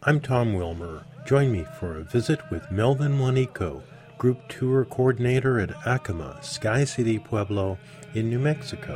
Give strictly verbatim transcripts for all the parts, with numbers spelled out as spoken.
I'm Tom Wilmer. Join me for a visit with Melvin Juanico, Group Tour Coordinator at Acoma, Sky City Pueblo in New Mexico.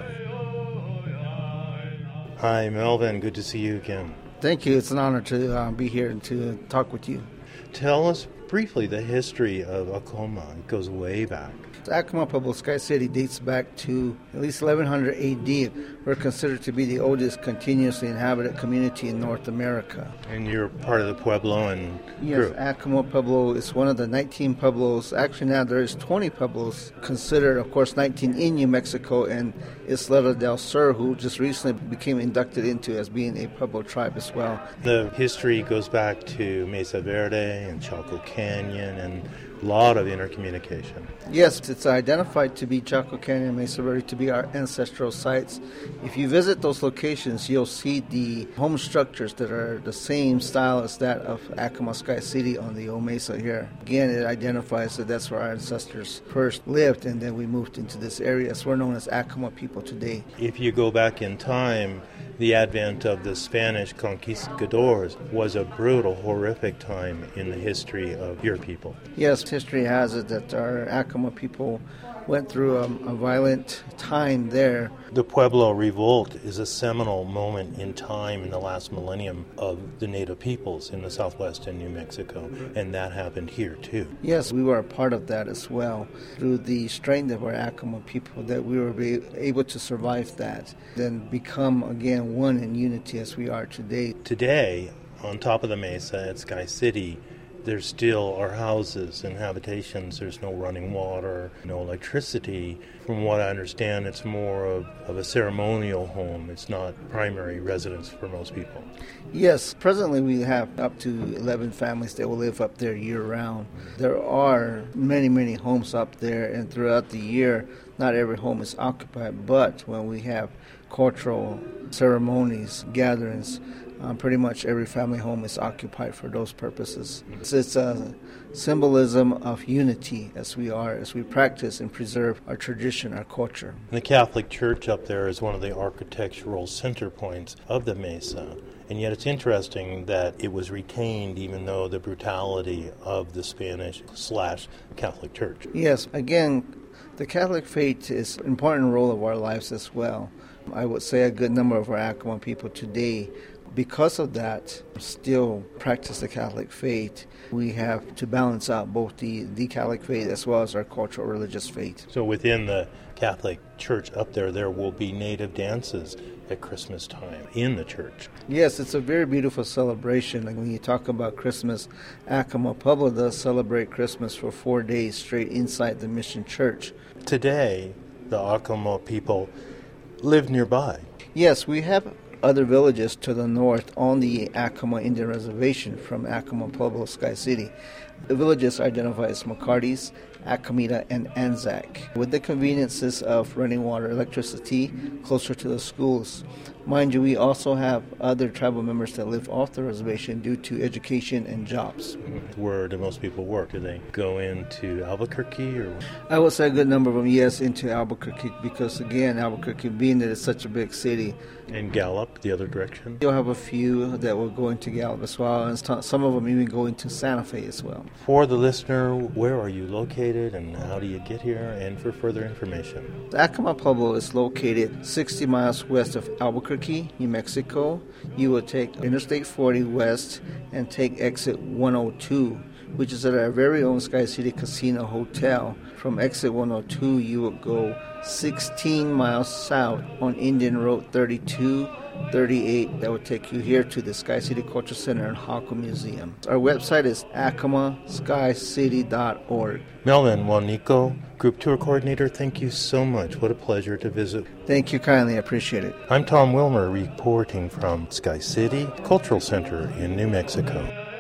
Hi, Melvin. Good to see you again. Thank you. It's an honor to uh, be here and to talk with you. Tell us briefly the history of Acoma. It goes way back. Acoma Pueblo, Sky City dates back to at least eleven hundred A D. We're considered to be the oldest continuously inhabited community in North America. And you're part of the Puebloan yes, group. Yes, Acoma Pueblo is one of the nineteen Pueblos. Actually, now there is twenty Pueblos considered, of course, nineteen in New Mexico, and Isleta del Sur, who just recently became inducted into as being a Pueblo tribe as well. The history goes back to Mesa Verde and Chalco Canyon and a lot of intercommunication. Yes, it's identified to be Chalco Canyon and Mesa Verde to be our ancestral sites. If you visit those locations, you'll see the home structures that are the same style as that of Acoma Sky City on the old Mesa here. Again, it identifies that that's where our ancestors first lived, and then we moved into this area. So we're known as Acoma people today. If you go back in time, the advent of the Spanish conquistadors was a brutal, horrific time in the history of your people. Yes, history has it that our Acoma people went through a, a violent time there. The Pueblo Revolt is a seminal moment in time in the last millennium of the native peoples in the southwest and New Mexico, and that happened here too. Yes, we were a part of that as well. Through the strength of our Acoma people, that we were able to survive that, then become again one in unity as we are today. Today, on top of the mesa at Sky City, there still are houses and habitations. There's no running water, no electricity. From what I understand, it's more of, of a ceremonial home. It's not primary residence for most people. Yes, presently we have up to eleven families that will live up there year-round. There are many, many homes up there, and throughout the year, not every home is occupied, but when we have cultural ceremonies, gatherings, Um, pretty much every family home is occupied for those purposes. It's, it's a symbolism of unity as we are, as we practice and preserve our tradition, our culture. The Catholic Church up there is one of the architectural center points of the Mesa, and yet it's interesting that it was retained even though the brutality of the Spanish slash Catholic Church. Yes, again, the Catholic faith is an important role of our lives as well. I would say a good number of our Acoma people today, because of that, still practice the Catholic faith. We have to balance out both the, the Catholic faith as well as our cultural religious faith. So within the Catholic Church up there, there will be native dances at Christmas time in the church. Yes, it's a very beautiful celebration. Like when you talk about Christmas, Acoma Pueblo does celebrate Christmas for four days straight inside the Mission Church. Today, the Acoma people live nearby. Yes, we have other villages to the north on the Acoma Indian Reservation from Acoma Pueblo, Sky City. The villages identify as McCarty's, Acomita, and Anzac, with the conveniences of running water, electricity closer to the schools. Mind you, we also have other tribal members that live off the reservation due to education and jobs. Where do most people work? Do they go into Albuquerque? Or? I would say a good number of them, yes, into Albuquerque, because again, Albuquerque, being that it's such a big city. And Gallup, the other direction? You'll have a few that will go into Gallup as well, and some of them even go into Santa Fe as well. For the listener, where are you located and how do you get here? And for further information. The Acoma Pueblo is located sixty miles west of Albuquerque, New Mexico. You will take Interstate forty west and take exit one oh two, which is at our very own Sky City Casino Hotel. From exit one oh two, you will go sixteen miles south on Indian Road thirty-two thirty-eight. That will take you here to the Sky City Culture Center and Hawko Museum. Our website is acoma sky city dot org. Melvin Juanico, Group Tour Coordinator, thank you so much. What a pleasure to visit. Thank you kindly. I appreciate it. I'm Tom Wilmer, reporting from Sky City Cultural Center in New Mexico.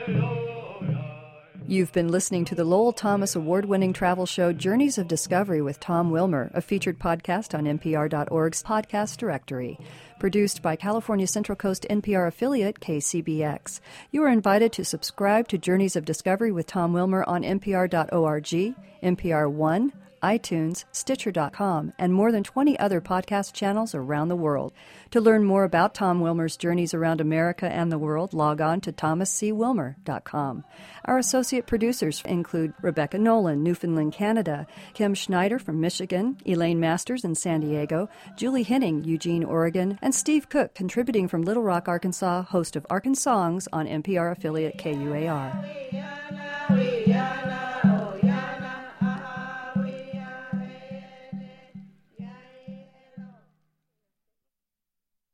You've been listening to the Lowell Thomas award-winning travel show Journeys of Discovery with Tom Wilmer, a featured podcast on N P R dot org's podcast directory. Produced by California Central Coast N P R affiliate K C B X. You are invited to subscribe to Journeys of Discovery with Tom Wilmer on N P R dot org, N P R One, iTunes, Stitcher dot com, and more than twenty other podcast channels around the world. To learn more about Tom Wilmer's journeys around America and the world, log on to thomas c wilmer dot com. Our associate producers include Rebecca Nolan, Newfoundland, Canada, Kim Schneider from Michigan, Elaine Masters in San Diego, Julie Henning, Eugene, Oregon, and Steve Cook, contributing from Little Rock, Arkansas, host of Arkansongs on N P R affiliate K U A R.